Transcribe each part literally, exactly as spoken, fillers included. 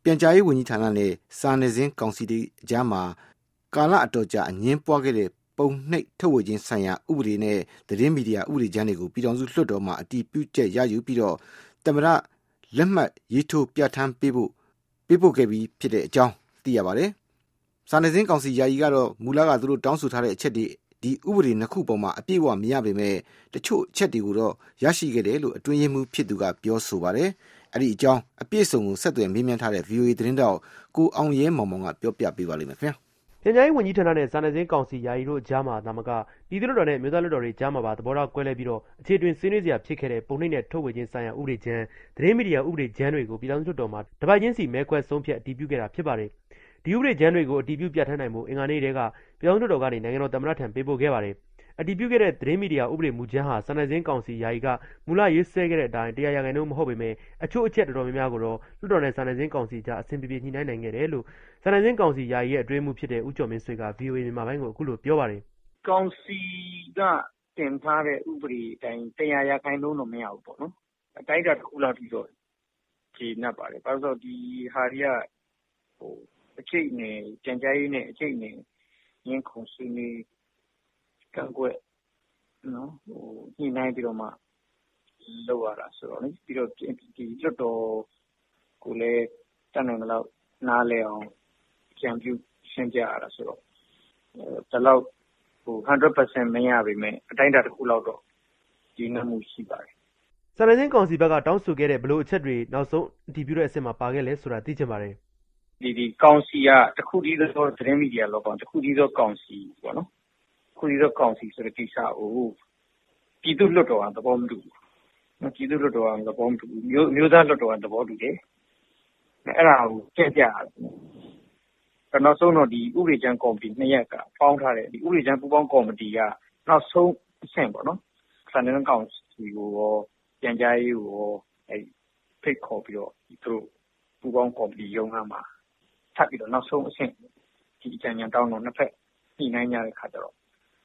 ပြန်ကြားရေးဝန်ကြီးဌာနနဲ့စာနယ်ဇင်းကောင်စီတွေအကြားမှာကာလအတော်ကြာအငင်းပွားခဲ့တဲ့ပုံနှိပ်ထုတ်ဝေခြင်းဆိုင်ရာဥပဒေနဲ့သတင်းမီဒီယာဥပဒေကြမ်းတွေကိုပြည်ထောင်စုလွှတ်တော်မှာအတည်ပြုချက်ရယူပြီးတော့သမ္မတလက်မှတ်ရေးထိုးပြဋ္ဌာန်းပေးဖို့ပေးပို့ခဲ့ပြီးဖြစ်တဲ့အကြောင်းသိရပါတယ်။စာနယ်ဇင်းကောင်စီယာယီကတော့မူလကသူတို့တောင်းဆိုထားတဲ့အချက်တွေဒီဥပဒေနှစ်ခုပေါ်မှာအပြည့်အဝမရပေမဲ့တချို့အချက်တွေကိုတော့ရရှိခဲ့တယ်လို့အတွင်းရေးမှူးဖြစ်သူကပြောဆိုပါတယ်။အဲ့ဒီအကြောင်းအပြည့်စုံကိုဆက်သွယ်မေးမြန်းထားတဲ့ ဗီအိုအေ သတင်းတောက်ကိုအောင်ရဲမောင်မောင်ကပြောပြပေးပါလိမ့်မယ်ခင်ဗျာ။ပြန်ကြားရေးဝန်ကြီးဌာနနဲ့စာနယ်ဇင်းကောင်စီယာယီတို့ကြားမှာဒါမကပြည်သူ့လွှတ်တော်နဲ့မြို့သားလွှတ်တော်တွေကြားမှာပါသဘောထားကွဲလဲပြီးတော့အခြေတွင်ဆွေးနွေးစရာဖြစ်ခဲ့တဲ့ပုံနှိပ်နဲ့ထုတ်ဝေခြင်းဆိုင်ရာဥပဒေကြမ်းသတင်းမီဒီယာဥပဒေကြမ်းတွေကိုပြည်ထောင်စုလွှတ်တော်မှာတပိုင်ချင်းစီမဲခွဲဆုံးဖြတ်အတည်ပြုခဲ့တာဖြစ်ပါတယ်။ဒီဥပဒေကြမ်းတွေကိုအတည်ပြုပြဋ္ဌာန်းနိုင်မှုအင်္ဂါနေ့တည်းကပြည်ထောင်စုလွှတ်တော်ကနေနိုင်ငံတော်သမ္မတထံပေးပို့ခဲ့ပါတယ်။အတည်ပြုခဲ့တဲ့သတင်းမီဒီယာဥပဒေမူကြမ်းဟာစာနယ်ဇင်းကောင်စီယာယီကမူလရေးဆွဲခဲ့တဲ့အတိုင်းတရားရဂိုင်တို့မဟုတ်ပေမဲ့အချို့အချက်တော်တော်များများကိုတော့လွှတ်တော်နဲ့စာနယ်ဇင်းကောင်စီကြားအဆင်ပြေပြေညှိနှိုင်းနိုင်ခဲ့တယ်လို့စာနယ်ဇင်းကောင်စီယာယီရဲ့အတွင်းမှုဖြစ်တဲ့ဦးကျော်မင်းဆွေက ဗီအိုအေ မြန်မာပိုင်းကိုအခုလိုပြောပါတယ်။ကောင်စီကတင်ထားတဲ့ဥပဒေအတိုင်းတရားရဂိုင်တို့တော့မရဘူးပေါ့နော်။အတိုင်းအတာတစ်ခုလောက်ပြီးတော့ခြေနှက်ပါတယ်။ဘာလို့ဆိုတော့ဒီဟာတွေကဟိုအချိတ်နဲ့ကြံကြားရေးနဲ့အချိတ်နဲ့ရင်းခုန်ဆွေးနွေးကန့်ကွက်နော်ဟိုညှိနှိုင်းပြီးတော့မှလောက်ရတာဆိုတော့လေပြီးတော့ဒီလွတ်တော်ကိုလည်းတတ်နိုင်တဲ့လောက်နားလဲအောင်ကြံပြုရှင်းပြရတာဆိုတော့ဒီလောက်ဟို one hundred percent မရပါမယ်အတိုင်းအတာတစ်ခုလောက်တော့ဒီနှမှုရှိပါတယ်စာနယ်ဇင်းကောင်စီဘက်ကတောင်းဆိုခဲ့တဲ့ဘလို့အချက်တွေနောက်ဆုံးအတည်ပြုတဲ့အဆင့်မှာပါခဲ့လဲဆိုတာသိချင်ပါတယ်ဒီဒီကောင်စီကတစ်ခုတည်းသောသတင်းမီဒီယာလောကောင်တစ်ခုတည်းသောကောင်စီပေါ့နော်ခုဒီတော့ကောင်စီဆိုတဲ့ကိစ္စကိုပြည်သူ့လွှတ်တော်ကသဘောမတူဘူး။ပြည်သူ့လွှတ်တော်ကသဘောမတူဘူး။မျိုးမျိုးသားလွှတ်တော်ကသဘောတူတယ်။အဲ့ဒါကိုကြည့်ကြရတယ်။နောက်ဆုံးတော့ဒီဥပဒေကြမ်းကော်မတီနှစ်ရက်ကပေါင်းထားတယ်ဒီဥပဒေကြမ်းပူးပေါင်းကော်မတီကနောက်ဆုံးအဆင့်ပေါ့နော်။စာနယ်ဇင်းကောင်စီကိုရောပြန်ကြားရေးကိုရောအဲ့ဖိတ်ခေါ်ပြီးတော့သူတို့ပူးပေါင်းကော်မတီရုံးကမှာထပ်ပြီးတော့နောက်ဆုံးအဆင့်ဒီအကြံဉာဏ်တောင်းတော့နှစ်ဖက်ညှိနှိုင်းကြတဲ့ခါကျတော့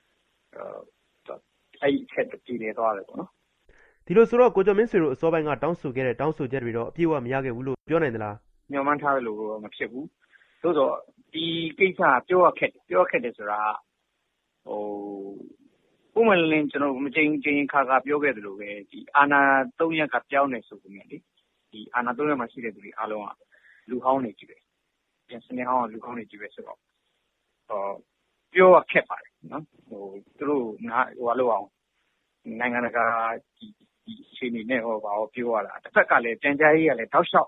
အဲ့ဒီချက်တည်နေသွားတယ်ပေါ့နော်ဒီလိုဆိုတော့ကိုကျော်မင်းဆွေတို့အစောပိုင်းကတောင်းဆိုခဲ့တဲ့တောင်းဆိုချက်တွေတော့အပြည့်အဝမရခဲ့ဘူးလို့ပြောနိုင်သလားညှော်မှန်းထားတယ်လို့မဖြစ်ဘူးသို့တော့ဒီကိစ္စပြောရခက်ပြောခက်တယ်ဆိုတာဟိုပုံမှန်လင်းကျွန်တော်မချင်းချင်းခါခါပြောခဲ့တယ်လို့ပဲဒီအာနာသုံးရက်ကပြောင်းနေဆိုပေမဲ့လေဒီအာနာသုံးရက်မှာရှိတဲ့သူတွေအားလုံးကလူဟောင်းနေကြည့်ပဲပြန်စနေဟောင်းကလူဟောင်းနေကြည့်ပဲဆိုတော့ဟောပြောရခက်ပါတယ်နော်ဟိုသူတို့ငါဟိုလောက်အောင်နိုင်ငံတကာဒီဒီအခြေအနေနဲ့ဟောပါပြောရတာတစ်ဖက်ကလည်းပြန်ကြားရေးကလည်းတောက်လျှောက်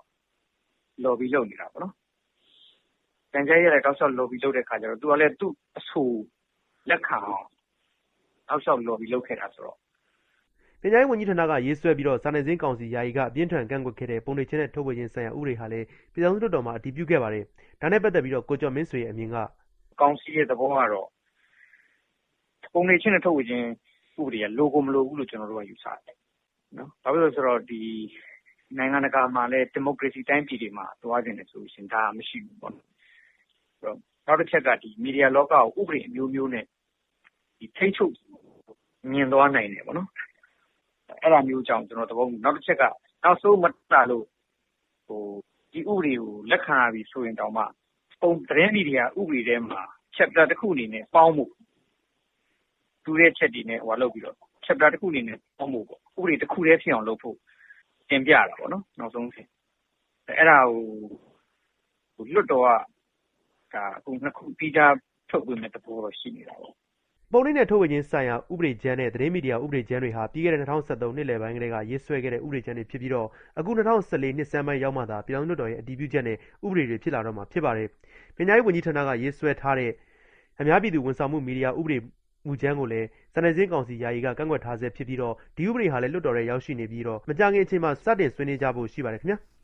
lobby လုပ်နေတာပေါ့နော်ပြန်ကြားရေးကလည်းတောက်လျှောက် lobby လုပ်တဲ့ခါကျတော့သူကလည်းသူ့အဆိုလက်ခံအောင်တောက်လျှောက် lobby လုပ်ခဲ့တာဆိုတော့ပြန်ကြားရေးဝန်ကြီးဌာနကရေးဆွဲပြီးတော့စာနယ်ဇင်းကောင်စီယာယီကအပြင်းထန်ကန့်ကွက်ခဲ့တဲ့ပုံနှိပ်ခြင်းနဲ့ထုတ်ဝေခြင်းဆိုင်ရာဥပဒေဟာလည်းပြည်ထောင်စုလွှတ်တော်မှာအတည်ပြုခဲ့ပါတယ်ဒါနဲ့ပတ်သက်ပြီးတော့ကိုကျော်မင်းဆွေရဲ့အမြင်ကကောင်စီရဲ့သဘောကတော့ပုံနှိပ်ခြင်းနဲ့ထုတ်ဝေခြင်းဥပဒေကလိုကိုမလိုဘူးလို့ကျွန်တော်တို့ကယူဆတယ်နော်။ဘာဖြစ်လို့ဆိုတော့ဒီနိုင်ငံတကာမှာလည်းဒီမိုကရေစီတိုင်းပြည်တွေမှာသွားနေတယ်ဆိုရှင်ဒါမရှိဘူးပေါ့နော်။နောက်တစ်ချက်ကဒီမီဒီယာလောကကိုဥပဒေအမျိုးမျိုးနဲ့ဒီထိတ်ချုပ်မြင်သွားနိုင်တယ်ပေါ့နော်။အဲ့ဒါမျိုးကြောင့်ကျွန်တော်သဘောမှုနောက်တစ်ချက်ကနောက်ဆုံးမတာလို့ဟိုဒီဥပဒေကိုလက်ခံရပြီဆိုရင်တောင်မှပုံသတင်းမီဒီယာဥပဒေထဲမှာ chapter တစ်ခုအနေနဲ့ပေါင်းဖို့တူတဲ့ချက်တွေနဲ့ဟိုလုပ်ပြီးတော့ chapter တစ်ခုအနေနဲ့ပေါင်းဖို့ပေါ့ဥပဒေတစ်ခုတည်းဖြစ်အောင်လုပ်ဖို့တင်ပြတာပေါ့နော်နောက်ဆုံးစဉ်အဲ့ဒါကိုဟိုလွတ်တော်ကဒါအခုနှစ်ခုပြီးသားထုတ်ပေးမဲ့သဘောတော့ရှိနေတာပေါ့ပုံနှိပ်နဲ့ထုတ်ဝေခြင်းဆိုင်ရာဥပဒေကြမ်းနဲ့သတင်းမီဒီယာဥပဒေကြမ်းတွေဟာပြီးခဲ့တဲ့၂၀၁၃နှစ်လယ်ပိုင်းကတည်းကရေးဆွဲခဲ့တဲ့ဥပဒေကြမ်းတွေဖြစ်ပြီးတော့အခု၂၀၁၄နှစ်ဆန်းပိုင်းရောက်မှသာပြည်ထောင်စုလွှတ်တော်ရဲ့အတည်ပြုချက်နဲ့ဥပဒေတွေဖြစ်လာတော့မှာဖြစ်ပါတယ်။ပြည်냐ရေးဝန်ကြီးဌာနကရေးဆွဲထားတဲ့အများပြည်သူဝန်ဆောင်မှုမီဒီယာဥပဒေမူကြမ်းကိုလည်းစာနယ်ဇင်းကောင်စီယာယီကကန့်ကွက်ထားဆဲဖြစ်ပြီးတော့ဒီဥပဒေဟာလည်းလွှတ်တော်ထဲရောက်ရှိနေပြီးတော့မကြာခင်အချိန်မှာစတင်ဆွေးနွေးကြဖို့ရှိပါတယ်ခင်ဗျာ။